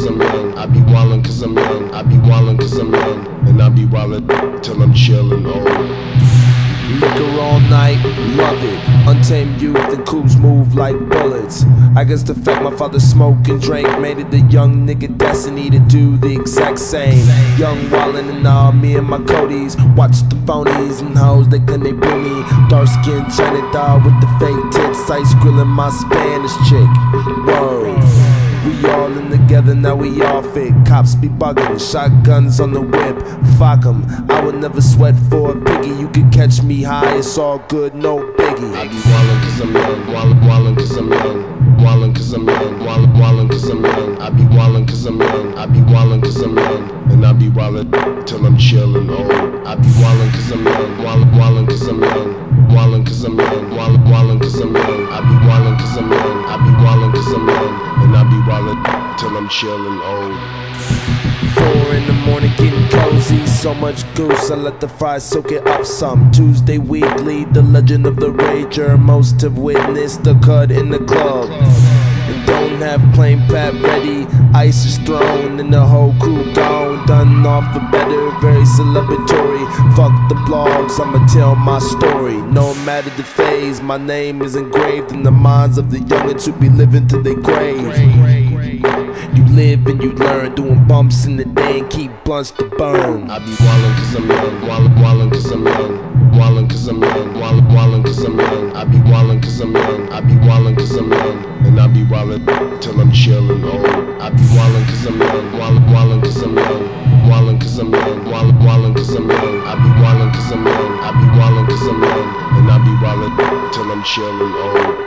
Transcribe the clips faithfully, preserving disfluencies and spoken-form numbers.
I'm young. I be wildin' cause I'm young. I be wildin' cause I'm young. And I be wildin' till I'm chillin' old. Liquor all night, love it. Untamed youth and coupes move like bullets. I guess the fact my father smoked and drank made it the young nigga destiny to do the exact same. Young wildin' and all, me and my Codys watch the phonies and hoes, they can they bring me. Dark skinned China doll with the fake tits, ice grilling my Spanish chick. Whoa. We all in together, now we all fit. Cops be bugging, shotguns on the whip. Fuck 'em, I would never sweat for a piggy. You can catch me high, it's all good, no biggie. I be wildin' cause I'm young, wildin', wildin' cause I'm young. Wildin' cause I'm young, wildin', wildin' cause I'm young. I be wildin' cause I'm young, I be wildin' cause I'm young. And I be wildin' till I'm chillin' old. I be wildin' cause I'm young, wildin', wildin' cause I'm young. Wildin' cause I'm young, wildin', wildin' cause I'm young. I be wildin' cause I'm young, I be wildin' cause I'm young. And I be wildin' till I'm chillin' old. Four in the morning getting cozy, so much goose, I let the fries soak it up some. Tuesday weekly, the legend of the rager. Most have witnessed the cut in the club and don't have plain pat ready. Ice is thrown and the whole crew gone. Done off the better, very celebratory. Fuck the blogs, I'ma tell my story. No matter the phase, my name is engraved in the minds of the youngins who be living to their grave. You live and you learn, doing bumps in the day and keep blunts to burn. I be wildin' cause I'm young, wildin', wildin' cause I'm young. Wildin' cause I'm young, wildin', wildin' cause I'm young. I be wildin' cause I'm young, I be wildin' cause I'm young. And I be wildin' till I'm chillin' old. I be wildin' cause I'm young, wildin', wildin' cause I'm young. Wildin' cause I'm young, wildin', wildin' cause I'm young. I be wildin' cause I'm young, I be wildin' cause I'm young. And I be wildin' till I'm chillin' old.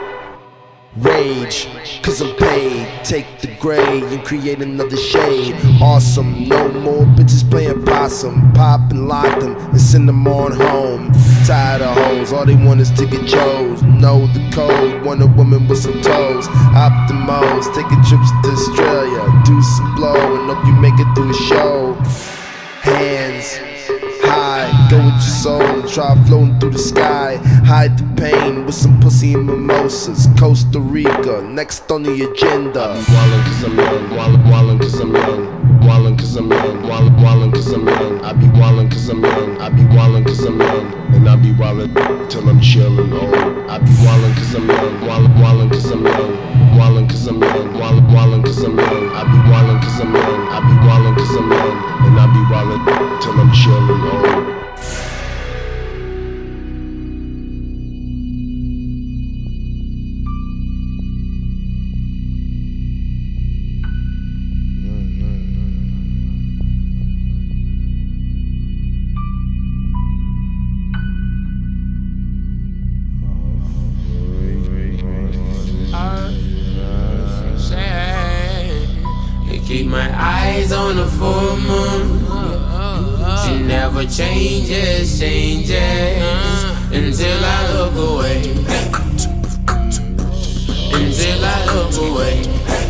Rage, cause I'm paid. Take the gray and create another shade. Awesome, no more bitches playing possum. Pop and lock them and send them on home. Tired of hoes, all they want is to get chose. Know the code, want a woman with some toes. Optimos, taking trips to Australia. Do some blow and hope you make it through the show. Hands high, go with your soul and try floating through the sky. Hide the pain with some pussy and mimosas. Costa Rica, next on the agenda. I be wildin' cause I'm young, wildin', wildin' cause I'm young. Wildin' cause I'm young, wildin', wildin' cause I'm young. I be wildin' cause I'm young, I be wildin' cause I'm young. And I be wildin' till I'm chillin' old. I be wildin' cause I'm young, wildin', wildin' cause I'm young. Wildin' cause I'm young, wildin', wildin' cause I'm young. I be wildin' cause I'm young, I be wildin' cause I'm young. And I be wildin' till I'm chillin' old. Keep my eyes on the full moon. She never changes, changes until I look away. Until I look away.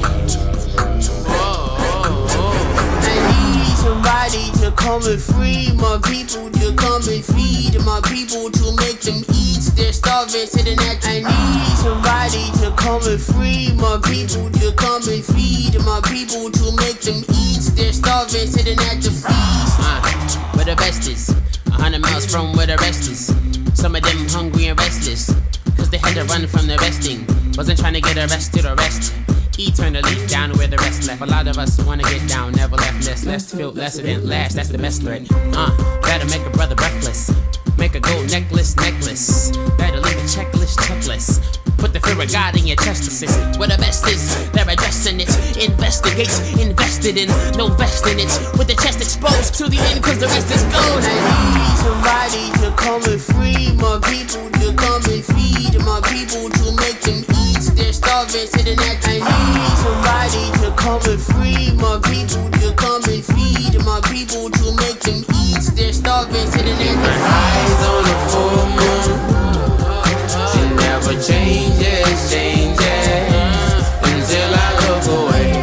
I need somebody to come and free my people, to come and feed my people, to make them eat. They're starving to the next. I need somebody to come and free my people, to come and feed my people, to make them eat. They're starving to the next feast. Uh, where the best is, a hundred miles from where the rest is. Some of them hungry and restless, cause they had to run from the resting. Wasn't trying to get arrested or rest. Eternally down where the rest left. A lot of us wanna get down, never left less. Less feel less event last, that's the best threat. Uh, better make a brother breathless. Make a gold necklace, necklace. Better leave a checklist, checklist. Put the fear of God in your chest to sit. Where the best is, they're addressing it. Investigate, invested in, no vest in it. With the chest exposed to the end, cause the rest is gold. I need somebody to come and free my people, to come and feed my people, to make them eat. They're starving to the next. I need somebody to come and free my people, to come and feed my people, to make them eat. They're starving to the next. My eyes on the full moon. She never changes, changes until I look away.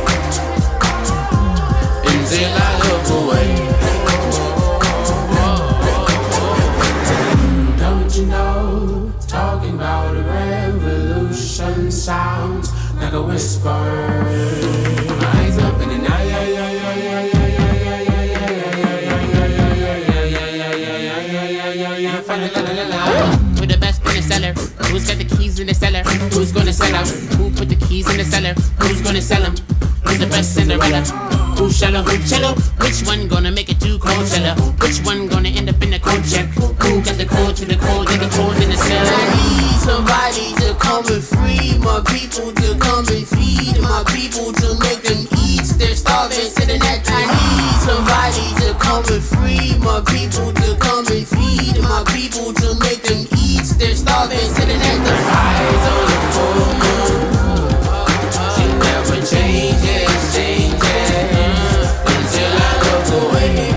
Until I look away. Don't you know, talking about a revolution sounds like a whisper. My eyes up in the night. Who's got the keys in the cellar? Who's gonna sell out? Who put the keys in the cellar? Who's gonna sell them? Who's the best Cinderella? Who shallow, who cello? Which one gonna make it to Coachella? Which one gonna end up in the cold check? Who got the code to the cold and the cold in the cellar? I need somebody to come and free my people, to come and feed my people, to make them eat. They're starving to the net. I need somebody to come and free my people, to come and feed my people, to make them eat. They're starving to the net. The eyes on the full moon, she never changes, changes until I look away.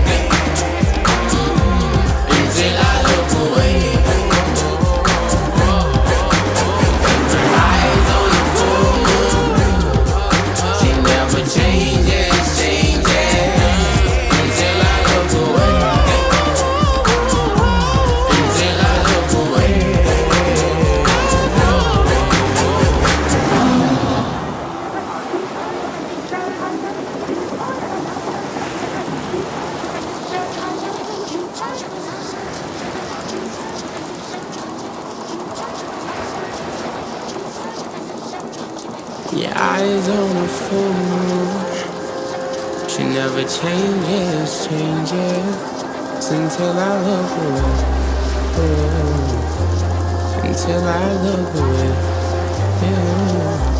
Until I look away. The eyes on the full moon, she never changes, changes until I look away. Until I look away. Your eyes on a full moon, she never changes, changes until I look away, oh, until I look away. Yeah.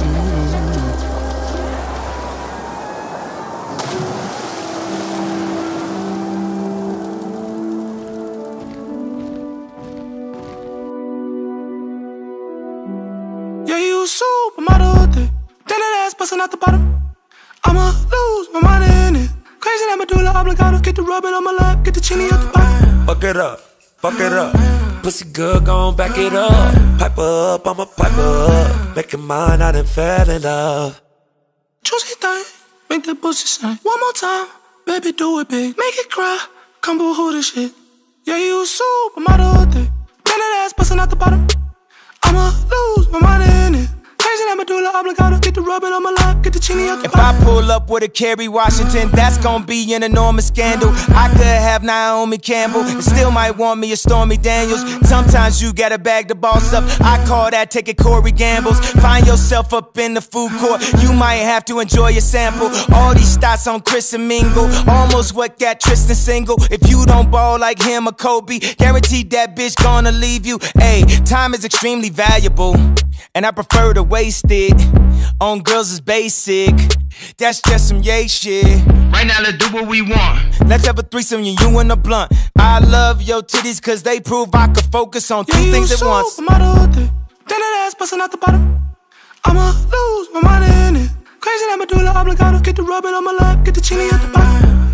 Yeah, you supermodel thing. Then that ass bustin' out the bottom. I'ma lose my mind in it. Crazy that medulla oblongata. Get the rubbing on my lap, get the chini at the bottom. Fuck it up, fuck it up. Pussy good, gon' back it up. Pipe up, I'ma pipe up. Make it mine, I done fell in love. Juicy thing, make that pussy sing. One more time, baby, do it big. Make it cry, come boo-hoo this shit. Yeah, you supermodel thing. Then that ass bustin' out the bottom. I'ma lose my mind in it. Crazy that medulla oblongata. Get the rubbing on my lap, get the chini at the If I pull up with a Kerry Washington, that's gonna be an enormous scandal. I could have Naomi Campbell and still might want me a Stormy Daniels. Sometimes you gotta bag the boss up. I call that taking Corey Gambles. Find yourself up in the food court, you might have to enjoy your sample. All these stats on Chris and Mingle, almost what got Tristan single. If you don't ball like him or Kobe, guaranteed that bitch gonna leave you. Hey, time is extremely valuable, and I prefer to waste it on girls is basic. That's just some yay shit. Right now, let's do what we want. Let's have a threesome, you and a blunt. I love your titties cause they prove I could focus on two yeah, things at once. Supermodel thing. Then that ass bustin' out the bottom. I'ma lose my mind in it. Crazy that medulla oblongata. Get the rubbing on my lap, get the chini at the bottom.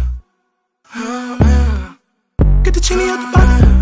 Get the chini at the bottom.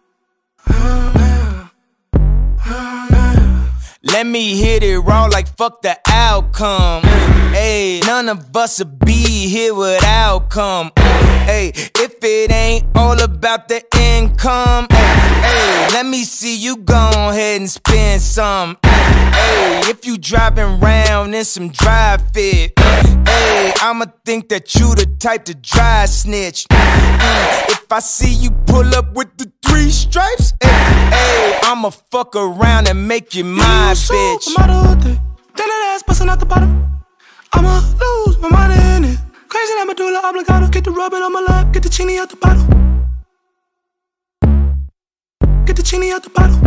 Let me hit it raw like fuck the outcome. Hey, none of us would be here without come. Hey, if it ain't all about the income, hey, let me see you go ahead and spend some. Hey, if you driving round in some dry fit, hey, I'ma think that you the type to dry snitch. If I see you pull up with the three stripes, hey, hey, I'ma fuck around and make you my bitch. Supermodel thing. Then that ass bustin' out the bottom. I'ma lose my mind in it. Crazy that medulla oblongata. Get the rubbing on my lap, get the chini at the bottom. Get the chini at the bottom.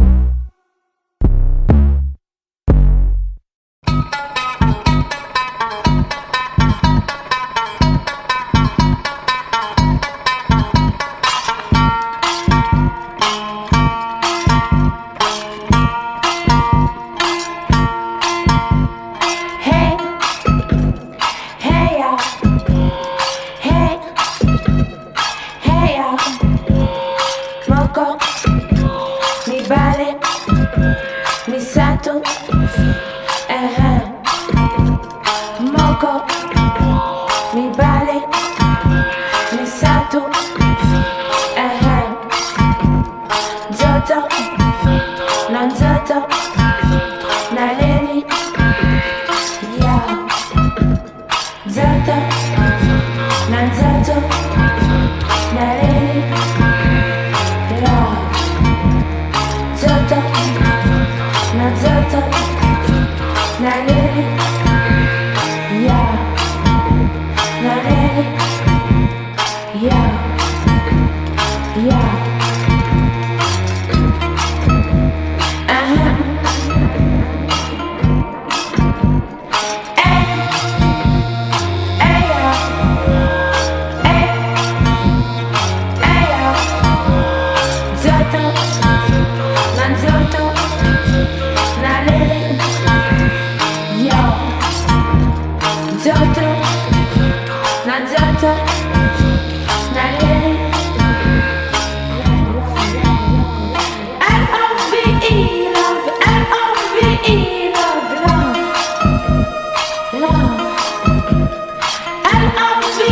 Na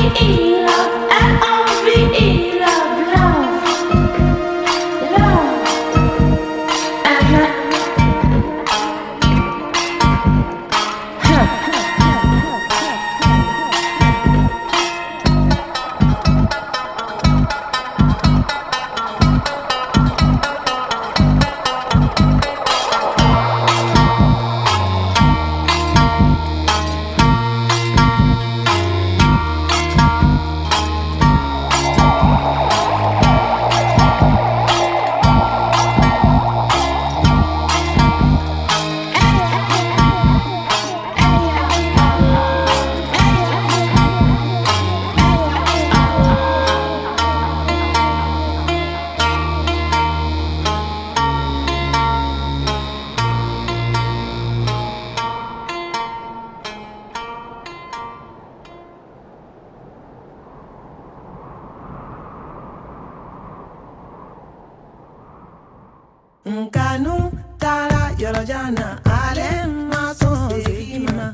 Nkanu tara yorojana ale mason zima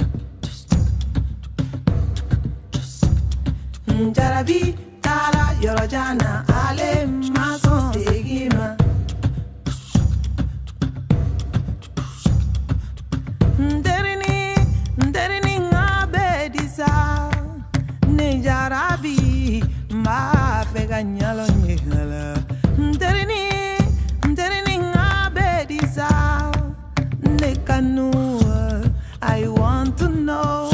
Njarabi tara yorojana ale mason zima Nderini nderini ngabedisa Njarabi ma fega nyalo nyala Nderini I want to know.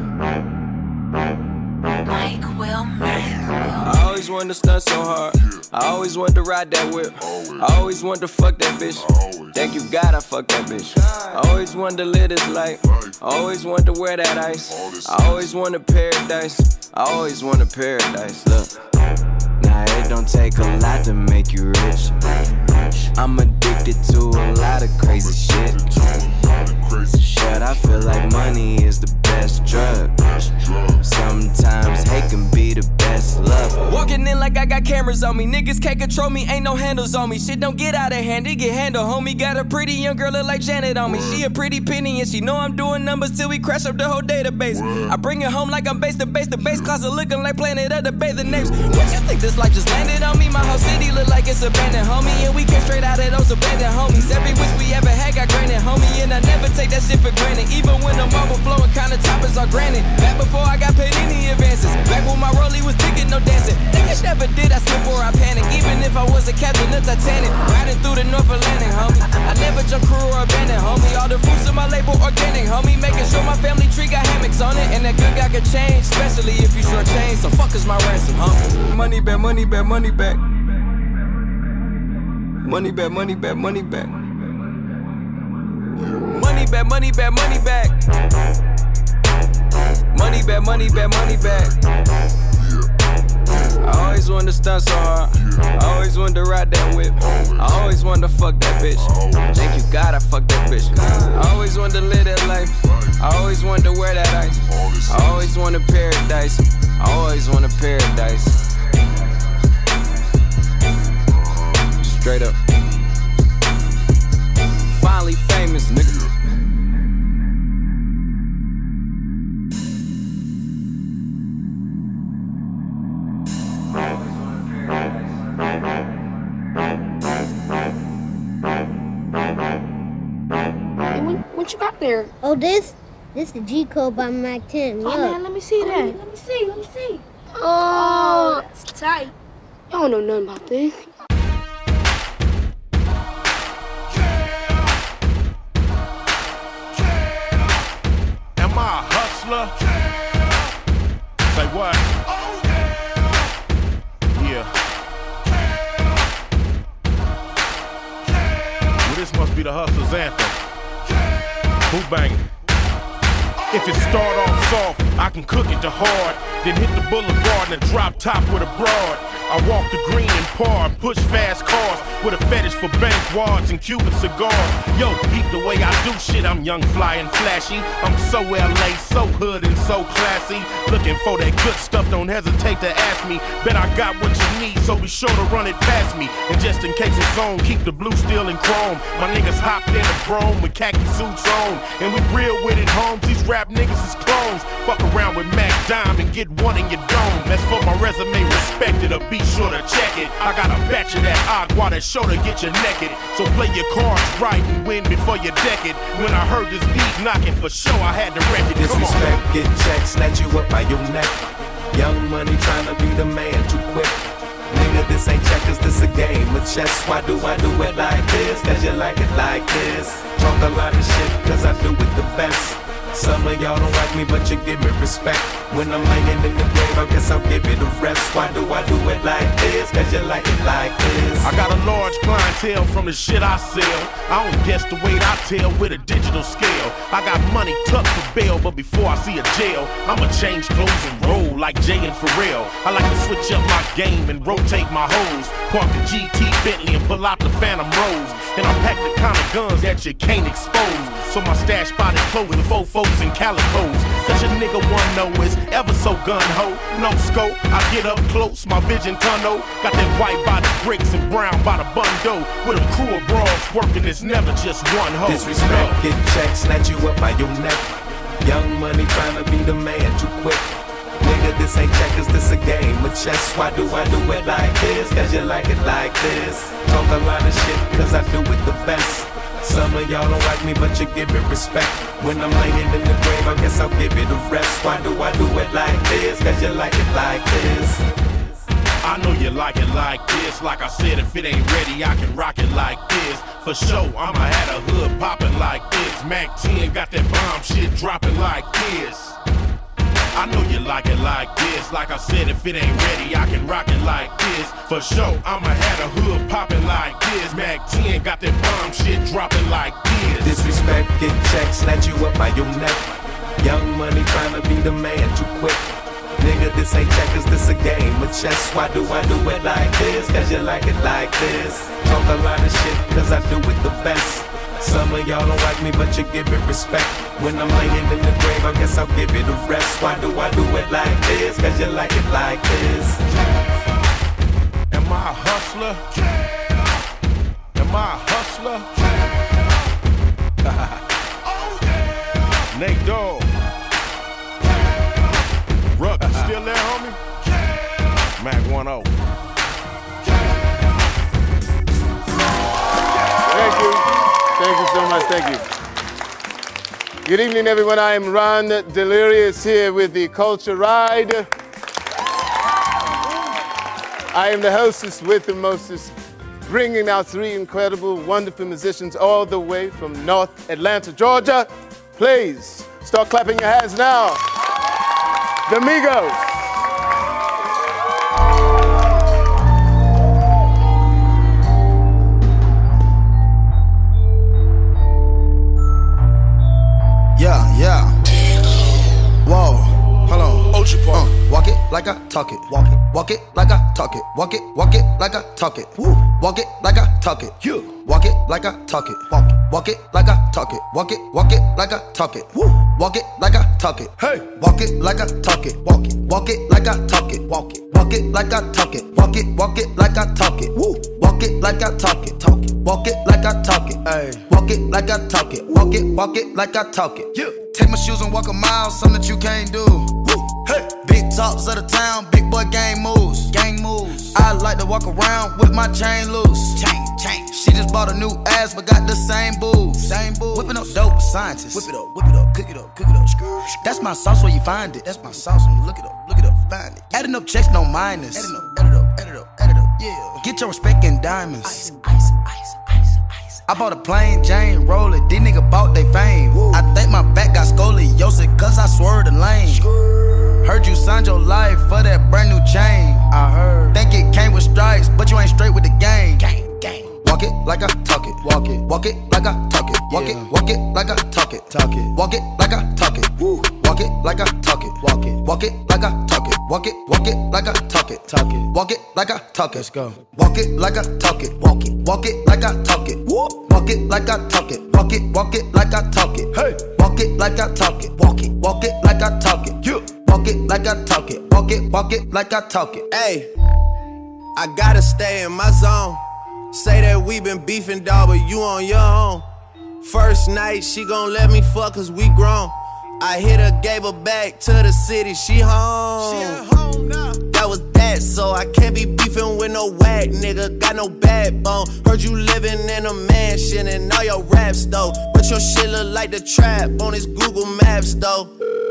I always wanted to stunt so hard. I always wanted to ride that whip. I always wanted to fuck that bitch. Thank you God I fucked that bitch. I always wanted to live this life. I always wanted to wear that ice. I always wanted paradise. I always wanted paradise. Look, now it don't take a lot to make you rich. I'm addicted to a lot of crazy shit. But I feel like money is the best drug. Sometimes hate can be the best love. Walking in like I got cameras on me. Niggas can't control me, ain't no handles on me. Shit don't get out of hand, it get handled, homie. Got a pretty young girl look like Janet on me. She a pretty penny and she know I'm doing numbers till we crash up the whole database. I bring it home like I'm base to base. The base closet looking like Planet of the Bathing Apes. What you think this life just landed on me? My whole city look like it's abandoned, homie. And we came straight out of those abandoned homies. Every wish we ever had got granted, homie. And I never take that shit for granted. Even when the marble flowing, kinda toppers are granted. Back before I got paid any advances. Back when my rollie was ticket, no dancing. Niggas never did, I slip or I panic. Even if I was a captain of Titanic. Riding through the North Atlantic, homie. I never jump crew or abandoned, homie. All the fruits of my label organic, homie. Making sure my family tree got hammocks on it. And that good guy could change, especially if you short change. So fuck is my ransom, homie. Money back, money back, money back. Money back, money back, money back. Money back, money back, money back. Money back, money back, money back. I always wanted to stunt so hard. I always wanted to ride that whip. I always wanted to fuck that bitch. Thank you God I fucked that bitch. I always wanted to live that life. I always wanted to wear that ice. I always wanted paradise. I always wanted paradise. Straight up. Finally famous, nigga. What you got there? Oh, this? This the G code by Mac ten. Oh, Look. man, let me see that. Let me see, let me see. Oh, that's tight. Y'all don't know nothing about this. Am I a hustler? Say what? Yeah. Well, this must be the hustler's anthem. Who banging? If it start off soft, I can cook it to hard. Then hit the boulevard and a drop top with a broad. I walk the green and par and push fast cars with a fetish for bank wads and Cuban cigars. Yo, peep the way I do shit, I'm young, fly, and flashy. I'm so L A, so hood and so classy. Looking for that good stuff, don't hesitate to ask me. Bet I got what you need, so be sure to run it past me. And just in case it's on, keep the blue steel and chrome. My niggas hopped in the chrome with khaki suits on. And we real with it, homes, these rap niggas is clones. Fuck around with Mac Dime and get one in your dome. That's for my resume, respected, or be sure to check it. I got a batch of that agua that's sure to get you naked. So play your cards right and win before you deck it. When I heard this beat knocking, for sure I had to wreck it. Disrespect, get checked, snatch you up by your neck. Young money trying to be the man too quick. Nigga, this ain't checkers, this a game of chess. Why do I do it like this? Cause you like it like this. Talk a lot of shit, cause I do it the best. Some of y'all don't like me, but you give me respect. When I'm laying in the grave, I guess I'll give it a rest. Why do I do it like this? Cause you like it like this. I got a large clientele from the shit I sell. I don't guess the weight I tell with a digital scale. I got money tucked for bail, but before I see a jail, I'ma change clothes and roll like Jay and Pharrell. I like to switch up my game and rotate my hoes. Park the G T Bentley and pull out the Phantom Rose. And I pack the kind of guns that you can't expose. So my stash spotted clothes with fofos and calicos. Cause your nigga wanna know is ever so gun-ho. No scope, I get up close, my vision tunnel. Got that white by the bricks and brown by the bundo. With a crew of broads working, it's never just one hoe. Disrespect, get checked, snatch you up by your neck. Young money trying to be the man too quick. Nigga, this ain't checkers, this a game of chess. Why do I do it like this? Cause you like it like this. Talk a lot of shit, cause I do it the best. Some of y'all don't like me, but you give it respect. When I'm laying in the grave, I guess I'll give it a rest. Why do I do it like this? Cause you like it like this. I know you like it like this. Like I said, if it ain't ready, I can rock it like this. For sure, I'ma have a hood popping like this. Mac ten got that bomb shit dropping like this. I know you like it like this. Like I said, if it ain't ready, I can rock it like this. For sure, I'ma have the hood popping like this. Mac ten got that bomb shit dropping like this. Disrespect, get checked, snatch you up by your neck. Young money trying to be the man too quick. Nigga, this ain't checkers, this a game of chess. Why do I do it like this? Cause you like it like this. Talk a lot of shit, cause I do it the best. Some of y'all don't like me, but you give it respect. When I'm laying in the grave, I guess I'll give it a rest. Why do I do it like this? Cause you like it like this. Am I a hustler? Am I a hustler? Nate Dogg. Ruck, you still there, homie? Mac one oh. Thank you. Thank you so much. Thank you. Good evening, everyone. I am Ron Delirious here with the Culture Ride. I am the hostess with the mostest, bringing out three incredible, wonderful musicians all the way from North Atlanta, Georgia. Please start clapping your hands now. The Migos. Yeah, yeah. Whoa, hold on. Uh, walk it like I talk it. Walk it. Walk it like I talk it. Walk it. Walk it like I talk it. Woo. Walk it like I talk it. You. Walk it like I talk it. Walk it. Walk it like I talk it. Walk it. Walk it like I talk it. Woo. Walk it like I talk it. Hey. Walk it like I talk it. Walk it. Walk it like I talk it. Walk it. Walk it like I talk it. Walk it. Walk it like I talk it. Woo. Walk it like I talk it. Talk it. Walk it like I talk it. Hey. Walk it like I talk it. Walk it. Walk it like I talk it. Yeah. Take my shoes and walk a mile, something that you can't do. Woo. Hey. Big talks of the town, big boy gang moves. Gang moves. I like to walk around with my chain loose. Chain, chain. She just bought a new ass, but got the same boobs. Same boobs. Whipping up dope scientists. Whip it up, whip it up, cook it up, cook it up. That's my sauce where you find it. That's my sauce when you look it up, look it up, find it. Adding up checks, no minus. Adding up, add it up, add it up, add it up. Yeah. Get your respect in diamonds. Ice, ice, ice, ice, ice. I bought a plain Jane roller. These niggas bought they fame. Woo. I think my back got scoliosis, cause I swerved the lane. Skrr. Heard you signed your life for that brand new chain. I heard. Think it came with stripes, but you ain't straight with the game. Gang, gang. Walk it like I talk it. Walk it. Walk it like I talk it. Walk yeah. it. Walk it like I talk it. Talk it. Walk it like I talk it. Woo. Walk it like I talk it. Walk it. Walk it like I talk it. Walk it. Walk it like I talk it. Talk it. Walk it like I talk it. Let's go. Walk it like I talk it. Walk it. Walk it like I talk it. Woo. Walk it like I talk it. Walk it. Walk it like I talk it. Hey. Walk it like I talk it. Walk it. Walk it like I talk it. You. Walk it like I talk it. Walk it. Walk it like I talk it. Hey, I gotta stay in my zone. Say that we been beefing, dawg, but you on your own. First night, she gon' let me fuck cause we grown. I hit her, gave her back to the city, she home. She at home now. That was that, so I can't be beefing with no whack nigga, got no backbone. Heard you living in a mansion and all your raps though, but your shit look like the trap on his Google Maps though.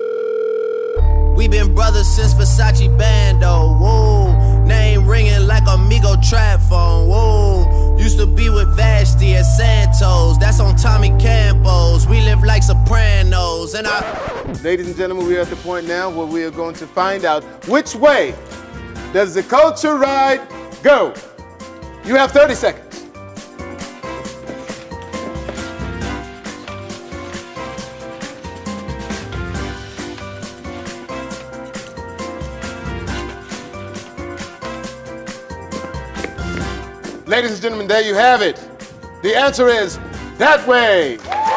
We been brothers since Versace Bando, whoa. Name ringing like Amigo trap phone, whoa. Used to be with Vashti at Santos, that's on Tommy Campos. We live like Sopranos, and I... Ladies and gentlemen, we are at the point now where we are going to find out which way does the Culture Ride go. You have thirty seconds. Ladies and gentlemen, there you have it. The answer is that way.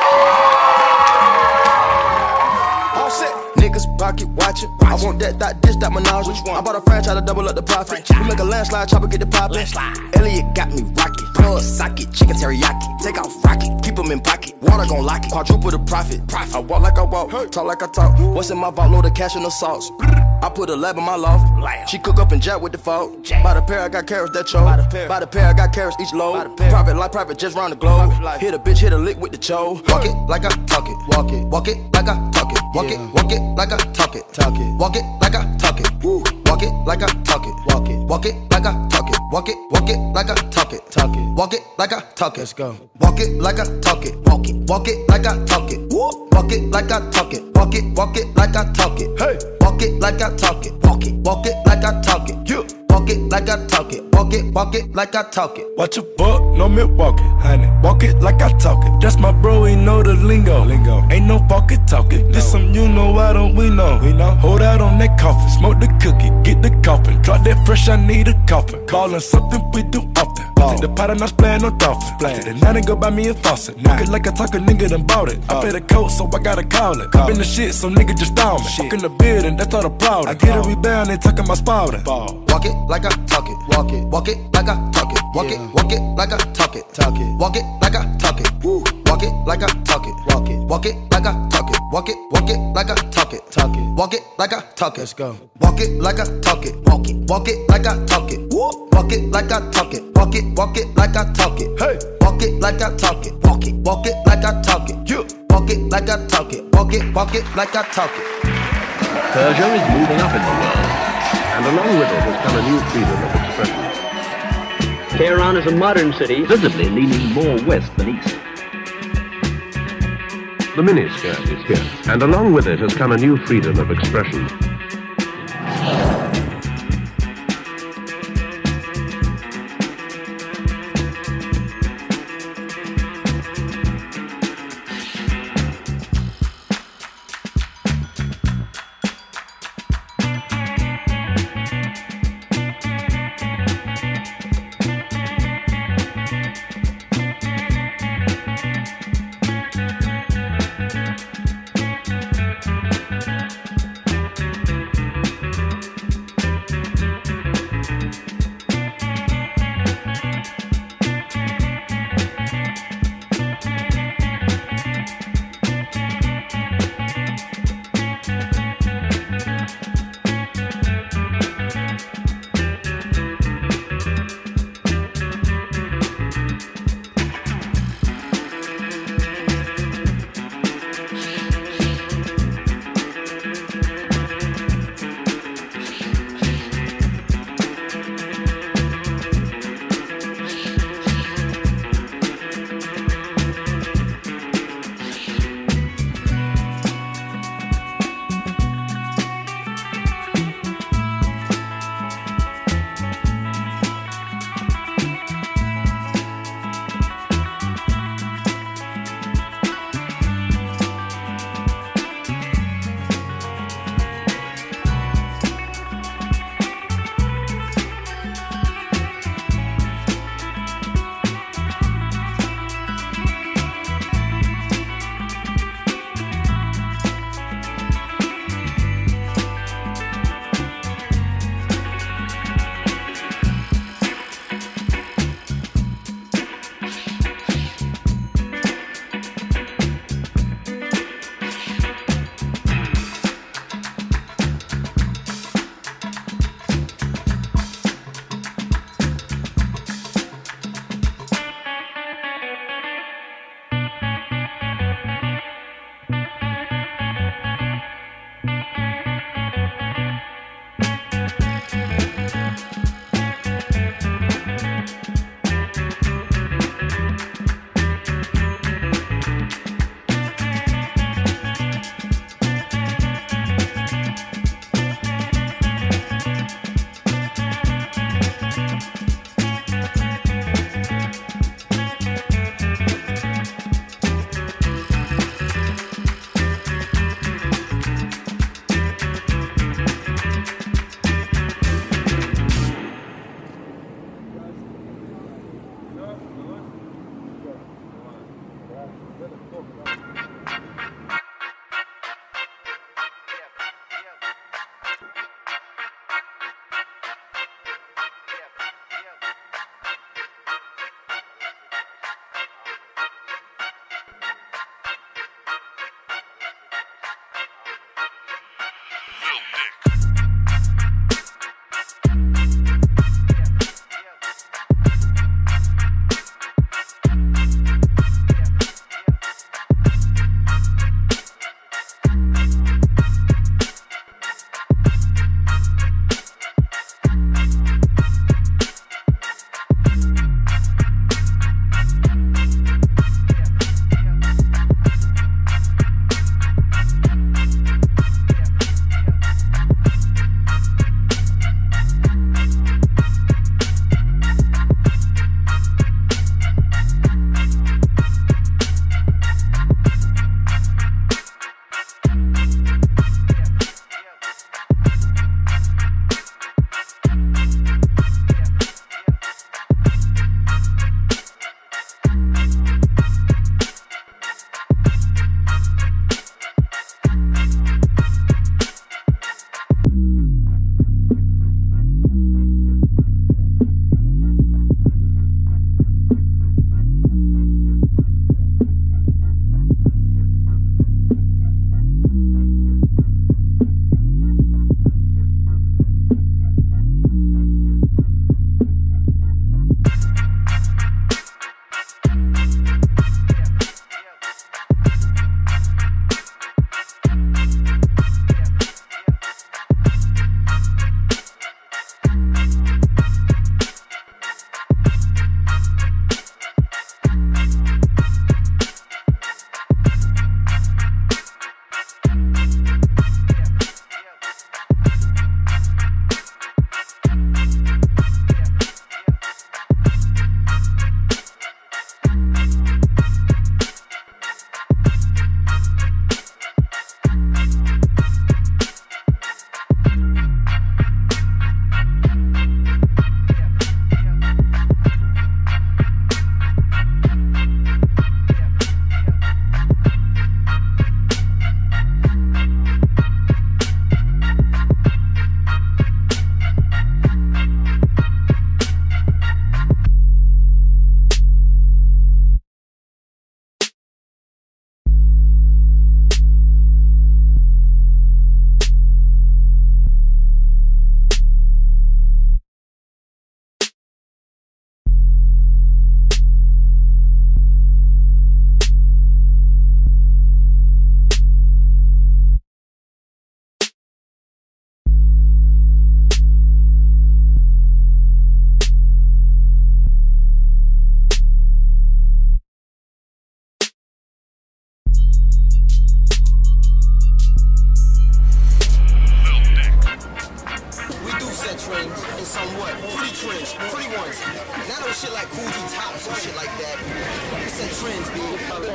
All set. Niggas pocket watching. I want that, that, dish, that menage. Which one? I bought a franchise to double up the profit. We make a landslide, chopper get the poppin'. Elliot got me rocket. Plug socket, chicken teriyaki. Take off rocket, keep them in pocket. Water gon' lock it. Quadruple the profit. I walk like I walk, talk like I talk. What's in my vault? Load of cash and the sauce. I put a lab in my loft. She cook up and jack with the fault. By the pair, I got carrots that choke. By the pair, By the pair I got carrots each load. Private life, private just round the globe. Hit a bitch, hit a lick with the cho. Walk it like I talk it. Walk it. Walk it like I talk it. Walk it. Walk it like I talk it. Talk it. Walk it like I talk it. Woo. Walk it like I talk it. Walk it. Walk it like I talk it. Walk it. Walk it like I talk it. Talk it. Walk it like I talk it. Let's go. Walk it like I talk it. Walk it. Walk it like I talk it. Walk it like I talk it. Walk it, walk it like I talk it. Hey, walk it like I talk it. Walk it, walk it like I talk it. Yeah. Walk it like I talk it. Walk it, walk it like I talk it. Watch your buck, no Milwaukee, honey. Walk it like I talk it. That's my bro, he know the lingo. Lingo. Ain't no walk it talking. This some you know, why don't we know? We know. Hold out on that coffin, smoke the cookie, get the coffin. Drop that fresh, I need a coffin. Callin' something we do often. I take the pot and I splayin' on dolphin. Splash. The night and go buy me a faucet. Walk it like I talk a nigga done bought it. I pay the coat, so I gotta call it. Up in the shit, so nigga just down me. Walk in the building, that's all the problem. I get a rebound and talkin' my spouting. Walk it like I talk it. Walk it, walk it like I talk it. Walk it, walk it like I talk it. Talk it, walk it like I talk it. Woo. Walk it like I talk it. Walk it, walk it like I talk it. Walk it, walk it like I talk it. Talk it, walk it like I talk it. Let's go. Walk it like I talk it. Walk it, walk it like I talk it. Woo. Walk it like I talk it. Walk it, walk it like I talk it. Hey, walk it like I talk it. Walk it, walk it like I talk it. You walk it like I talk it. Walk it, walk it like I talk it. Persia is moving up in the world, and along with it has come a new freedom of expression. Tehran is a modern city, visibly leaning more west than east. The miniskirt is here, and along with it has come a new freedom of expression.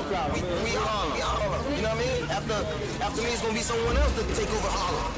We, we Harlem, we Harlem. You know what I mean? After, after me, it's gonna be someone else to take over Harlem.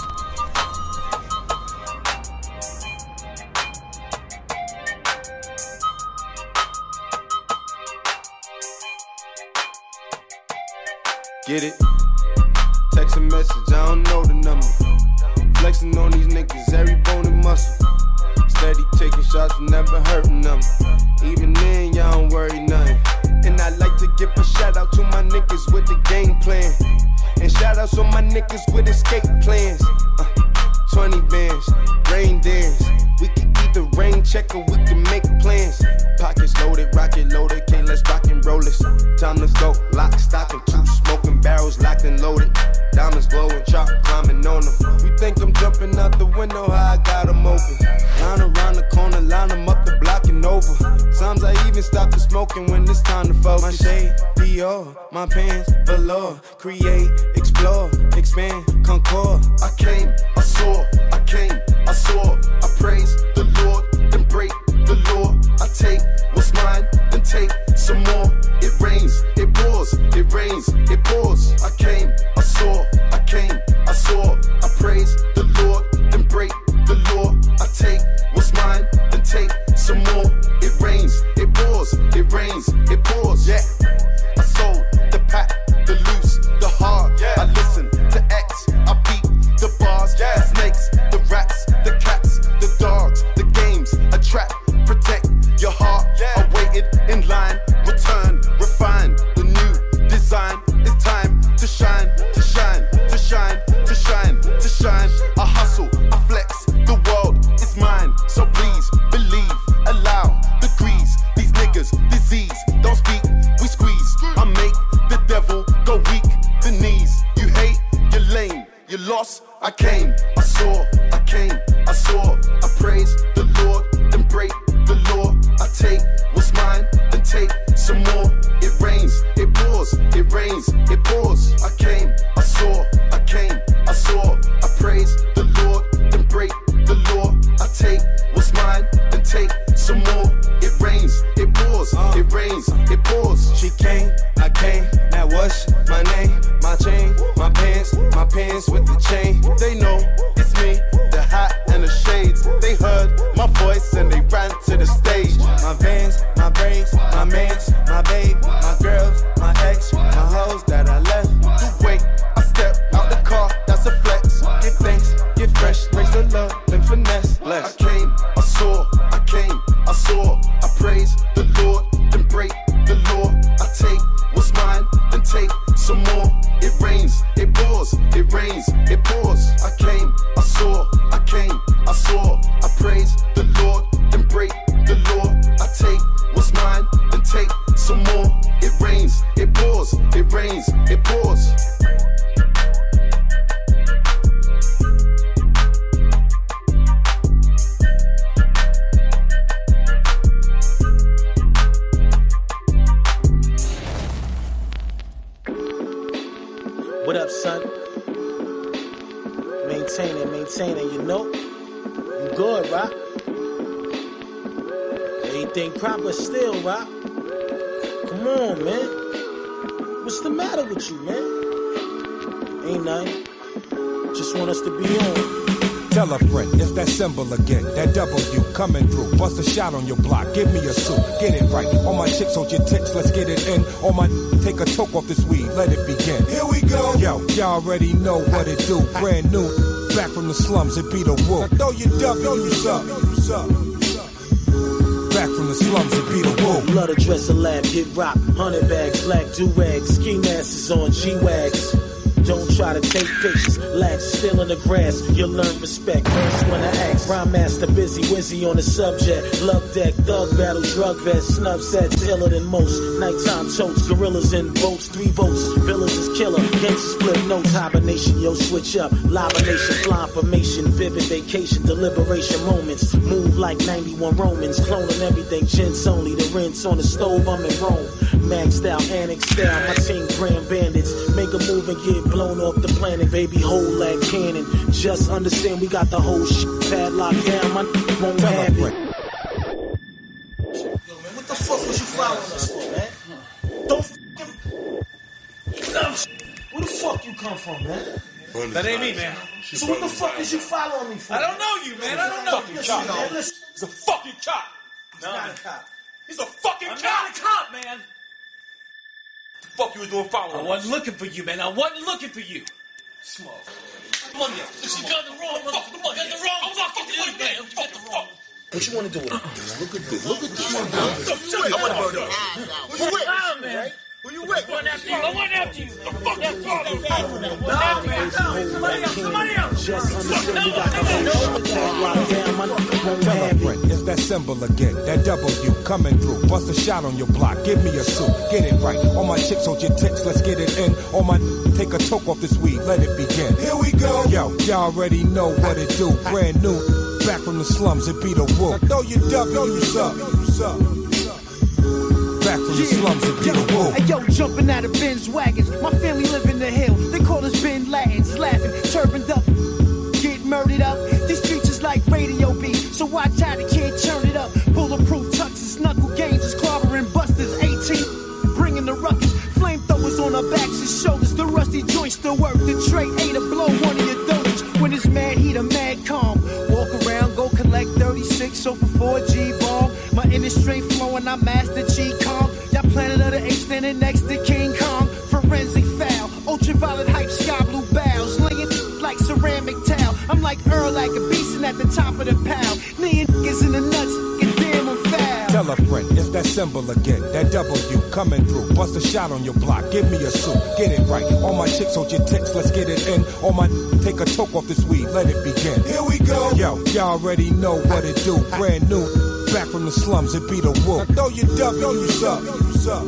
Get it? Text a message, I don't know the number. Flexing on these niggas, every bone and muscle. Steady taking shots, never hurting them. Even then, y'all don't worry nothing. And I like to give a shout out to my niggas with the game plan. And shout outs on my niggas with escape plans. Uh, twenty bands, rain dance. We can either rain check or we can make plans. Pockets loaded, rocket loaded, can't let's rock and roll this. Time to go, lock, stock, and two smoking barrels locked and loaded. Diamonds glowing, chop climbing on them. You think I'm jumping out the window, how I got them open. Line around the corner, line them up the block and over. Sometimes I even stop the smoking when it's time to focus. My shade, Dior, my pants, velour. Create, explore, expand, concord. I came, I saw, I came, I saw. I praise the Lord, then break the law. I take what's mine, then take some more. It rains, it pours, it rains, it pours. I came, I saw, I came, I saw. I praise the Lord, then break the law. I take what's mine, then take some more. It rains, it pours, it rains, it pours. Yeah, I sold the pack, the loose, the hard. Yeah, I listen to X, I beat the bars. Yeah, the snakes, the rats, the cats, the dogs, the games, a trap. Protect your heart. Yeah, I waited in line, return, refine the new design. It's time to shine, to shine, to shine, to shine, to shine. I hustle, I flex, the world is mine. So please believe, allow the grease. These niggas, disease, don't speak, we squeeze. I make the devil go weak, the knees. You hate, you're lame, you lost. I came, I saw, I came, I saw. I praise the Lord, then break the law. I take what's mine, then take some more. It rains, it pours, it rains, it pours. I came, I saw, I came, I saw. I praise the Lord, then break the law. I take what's mine, then take some more. It rains, it pours, uh, it rains, it pours. She came, I came, now what's my name? My chain, my pants, my pants with the chain. They know it's me, the hat and the shades. They heard my voice and they ran to the stage. My vans, my braids, my mans, my babe, my girls, my ex, my hoes that I left. To wait, I step out the car, that's a flex. Give thanks, get fresh, raise the love, then finesse. Less. I came, I saw, I came, I saw. I praise the Lord, then break the law. I take what's mine, then take some more. It rains, it pours, it rains, it pours. I came, I saw, I came, I saw. I praise the Lord, then break the law. I take what's mine, then take some more. It rains, it pours, it rains, it pours. What up, son? Maintaining, maintaining, you know? You good, right? Everything proper still, right? Come on, man. What's the matter with you, man? Ain't nothing. Just want us to be on. Tell a friend, it's that symbol again. That W coming through. Bust a shot on your block. Give me a suit. Get it right. All my chicks hold your tits. Let's get it in. All my take a toke off this weed. Let it begin. Here we go. Yo, y'all already know what it do. Brand new. Back from the slums. It be the woo. Now throw your W's up. Back from the slums. It be the woo. Blood a dresser lab. Get rock. Hundred bags. Black do-rags. Ski masks on G-Wags. Don't try to take pictures, lax still in the grass. You'll learn respect. First when I ask, rhyme master busy, wizzy on the subject. Love deck, thug battle, drug vest, snub sets, iller than most. Nighttime totes, gorillas in boats, three votes. Villas is killer, gangsta split notes, hibernation, yo switch up. Libernation, fly formation, vivid vacation, deliberation moments. Move like ninety-one Romans, cloning everything, gents only. The rinse on the stove, I'm in Rome. Mag style, annex style, my team grand bandits. Make a move and get blown off the planet, baby, hold that cannon. Just understand we got the whole shit padlocked down, my won't have it. Yo, man, what the fuck was you following us for, man? Don't f***ing dumb shit. Where the fuck you come from, man? That ain't me, man. So what the fuck is you following me for? I don't know you, man. I don't know you. Listen, man, listen. He's a fucking cop. He's not a cop. He's a fucking I'm cop. not a cop, man. What the fuck you was doing following? I wasn't looking for you, man. I wasn't looking for you. Small. Come on here. You got the wrong. Fuck, come on. You got the wrong. Fucking you, man. You got the wrong. What you want to do with it? Look at this. Look at this. I want to burn your ass out. Who you with? Nah, man. Who you with? One after you. One after you. The fuck you talking about? One after you. Somebody else. Somebody else. Just understand we got the whole shit locked down. My nigga won't Tell have a it. friend, it's that symbol again, that W coming through. Bust a shot on your block, give me a suit, get it right. All my chicks hold your ticks, let's get it in. All my take a toke off this weed, let it begin. Here we go. Yo, y'all already know what it do. Brand new, back from the slums, it be the woo. Now throw your W's up. Back from the slums, it be the woo. Hey yo, jumping out of Ben's wagons. My family live in the hill. They call us Ben Latins, laughing, turbaned up, get murdered up. These streets is like radio beat, so watch how the kid turn it up. Bulletproof tucks and knuckle games is clobbering busters. eighteen, bringing the ruckus. Flamethrowers on our backs and shoulders. The rusty joints still work. The tray ain't a blow one of your doges. When it's mad, he the mad calm. Walk around, go collect thirty-six, so for four G bomb. My inner straight flowing, I master G Kong. Y'all Planet of the Apes standing next to King Kong. Forensic foul, ultraviolet hype, sky blue bows. Laying like ceramic towel. I'm like Earl like a beast and at the top of the pile. Million niggas in the nuts, get damn I'm foul. Tell a friend, it's that symbol again, that W coming through. Bust a shot on your block, give me a suit, get it right. All my chicks hold your ticks, let's get it in. All my take a toke off this weed, let it begin. Here we go. Yo, y'all already know what it do. Brand new, back from the slums, it be the woo. Now throw your W's up.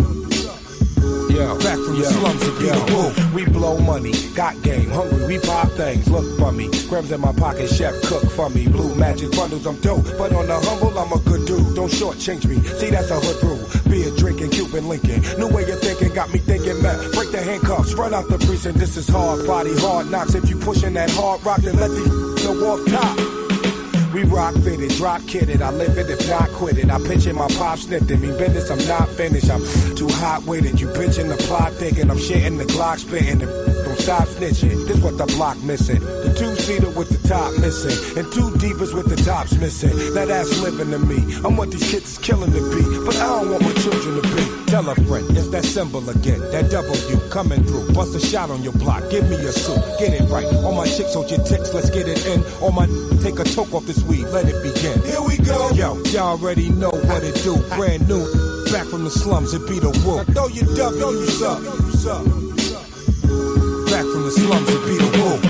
Yeah, back from the yeah, slums, it be yeah. the woo. We blow money, got game, hungry, we pop things, look for me. Grams in my pocket, chef cook for me. Blue magic bundles, I'm dope, but on the humble, I'm a good dude. Don't shortchange me, see that's a hood rule. Beer drinking, Cuban Lincoln. New way of thinking got me thinking, man. Break the handcuffs, run out the precinct. This is hard body, hard knocks. If you pushing that hard rock, then let these know off top. We rock fitted, drop kidded, I live it if not quit it. I pitch it, my pop snipped it. Me business, I'm not finished. I'm too hot with it. You bitchin' the plot thinking I'm shitting the Glock spitting. Don't stop snitching. This what the block missing. The two-seater with the top missing. And two deepers with the tops missing. That ass living to me. I'm what these kids is killing to be. But I don't want my children to be. Tell a friend, it's that symbol again, that W coming through. Bust a shot on your block, give me a suit, get it right. All my chicks hold your ticks, let's get it in. All my take a toke off this weed, let it begin. Here we go. Yo, y'all already know what it do. Brand new, back from the slums, it be the woo. Now throw your W's up. Back from the slums, it be the woo.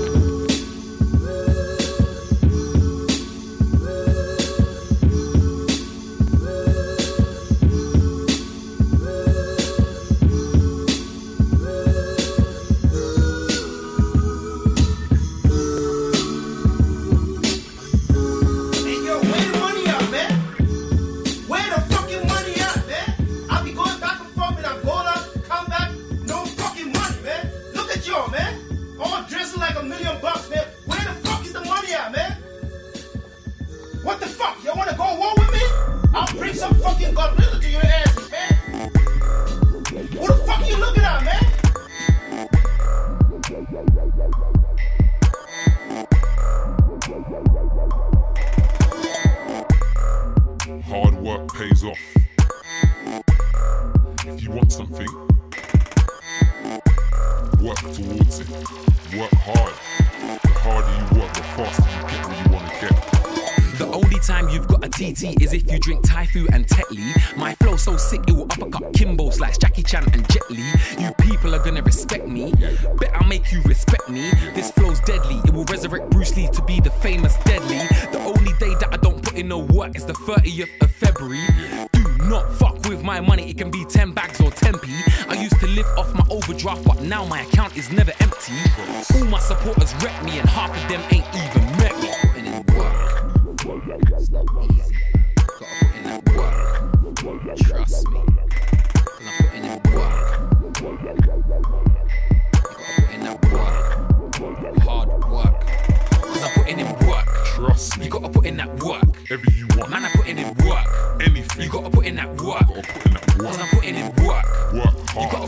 Is if you drink Taifu and Tetley. My flow so sick it will uppercut Kimbos like Jackie Chan and Jet Li. You people are gonna respect me, bet I'll make you respect me. This flow's deadly, it will resurrect Bruce Lee to be the famous Deadly. The only day that I don't put in no work is the thirtieth of February. Do not fuck with my money, it can be ten bags or ten p. I used to live off my overdraft, but now my account is never empty. All my supporters rep me and half of them ain't even met me. Putting in work, it's not easy. Gotta put in that work, trust me. Cause I'm putting in work. You gotta put in that work, hard work. Cause I'm putting in work, trust me. You gotta put in that work. Whatever you want. Man, I'm putting in work. Anything. You gotta put in that work. Gotta put in that work. Cause I'm putting in work. Work hard. You gotta put in that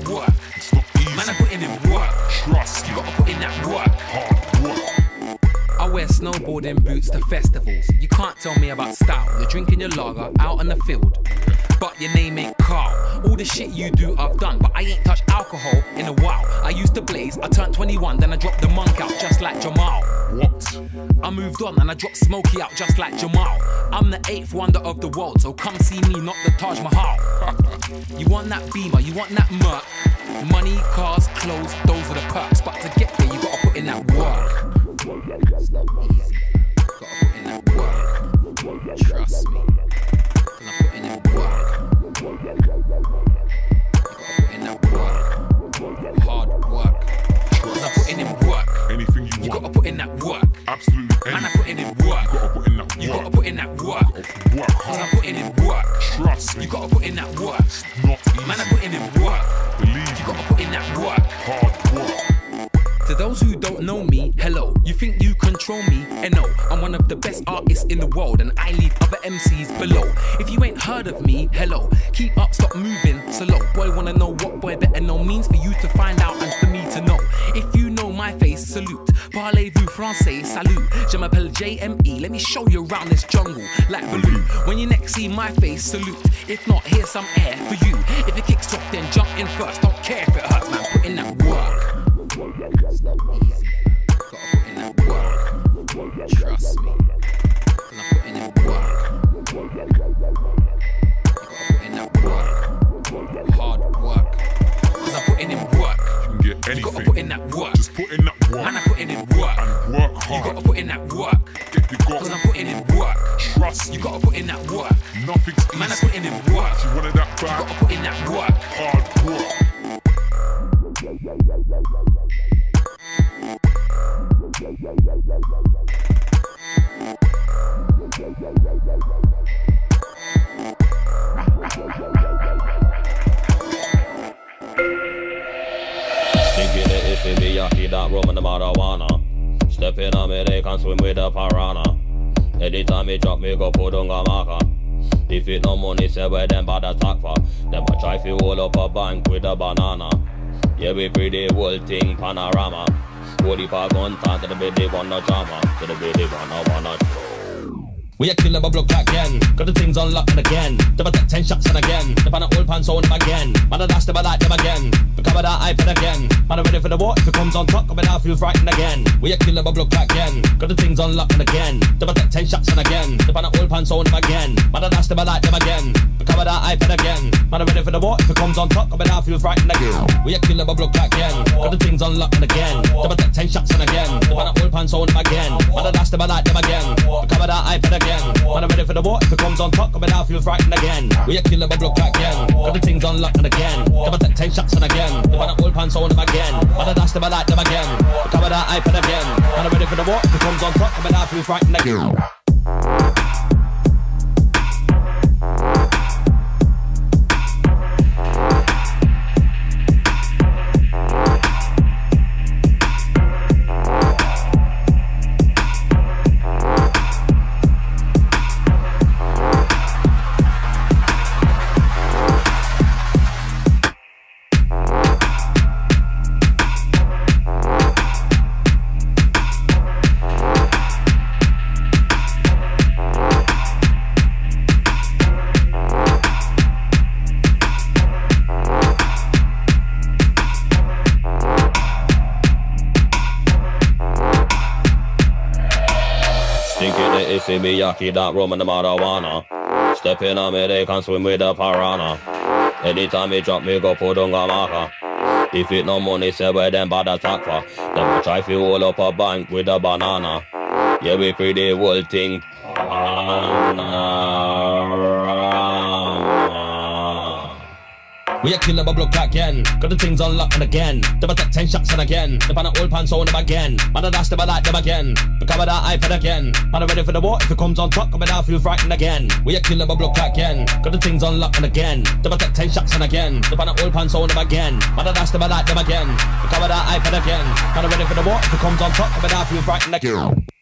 work. It's not easy. Man, I'm putting in work. Trust You gotta put in that work. Hard work. I wear snowboarding boots to festivals. You can't tell me about style. You're drinking your lager out on the field, but your name ain't Carl. All the shit you do, I've done, but I ain't touched alcohol in a while. I used to blaze, I turned twenty-one, then I dropped the monk out just like Jamal. What? I moved on and I dropped Smokey out just like Jamal. I'm the eighth wonder of the world, so come see me, not the Taj Mahal. You want that Beamer, you want that Merc. Money, cars, clothes, those are the perks. But to get there, you gotta put in that work. It's not easy. Gotta put in that work. Trust me. Cause I'm putting in work. You gotta put in that work. Hard work. Cause I'm putting in work. Anything you, you want. gotta put in that work. Absolutely anything. Man, I'm putting in work. You gotta put in that work. You gotta put in that work. Work hard. Cause I'm putting in work. Trust me. You gotta put in that work. It's not easy. Man, I'm putting in work. Believe You gotta put in that work. Hard work. To those who don't know me, hello. You think you control me? And no, I'm one of the best artists in the world, and I leave other M Cs below. If you ain't heard of me, hello. Keep up, stop moving slow. Boy, wanna know what boy better know means for you to find out and for me to know. If you know my face, salute. Parlez-vous français, salut. Je m'appelle J M E. Let me show you around this jungle like Baloo. When you next see my face, salute. If not, here's some air for you. If it kicks off, then jump in first. Don't care if it hurts, man. Put in that work. It's not easy. Gotta put in that work. Trust me. Cause I'm putting in work. You gotta put in that work. Hard work. Cause I'm putting in work. You can get anything. You gotta put in that work. Just put in that work. Man, I'm putting in work. And work hard. You gotta put in that work. Get the goal. Cause I'm putting in work. Trust You me. gotta put in that work. Nothing's easy. Man, I'm putting in work. You wanted that You back. gotta put in that work. Hard work. Stinky the iffy, the yucky, that rum and the marijuana. Step in on me, they can swim with the piranha. Anytime me drop me, go put on a marker. If it no money, say where them bad attack for. Them a try fi hold up a bank with a banana. Yeah, we pretty whole thing panorama. Holy pa gun talk to the baby wanna drama. To the baby wanna wanna we a killer but block again. Got the things unlocked again. Double take ten shots and again. The pan a old pants on them again. Man a dash them a light them again. Recover that iPad again. Man a ready for the war. If it comes on top, I mean I feel frightened again. We a killer but block again. Got the things unlocked again. Double take ten shots and again. The pan a old pants on them again. Man a dash them a light them again. Recover that iPad again. Man a ready for the war. If it comes on top, I mean I feel frightened again. We a killer but block again. Got the things unlocked again. Double take ten shots and again. The pan a old pants on them again. Man a dash them a light them again. Recover that iPad again. Man a ready for the war. If it comes on top, I mean I feel frightened again. We a killer but block again. Got the things unlocked again. Double take ten shots and again. The pan a old pants on them again. Man a dash them a light them again. Recover that iPad again. Man a ready for the war. If it comes on top, I mean I feel frightened again. See me yucky, that rum and the marijuana. Step in on me, they can swim with the piranha. Anytime me drop me, go put on a marker. If it no money, say where them bad attack for. Them a try fi hold up a bank with a banana. Yeah, we pretty whole thing we a killer but block again. Got the things unlocked again. Double take ten shots and again. The pan a old pants on them again. Man a dash them a light them again. Recover that iPad again. Man a ready for the war. If it comes on top, I mean I feel frightened again. We a killer but block again. Got the things unlocked again. Double take ten shots and again. The pan a old pants on them again. Man a dash them a light them again. Recover that iPad again. Man a ready for the war. If it comes on top, I mean I feel frightened again.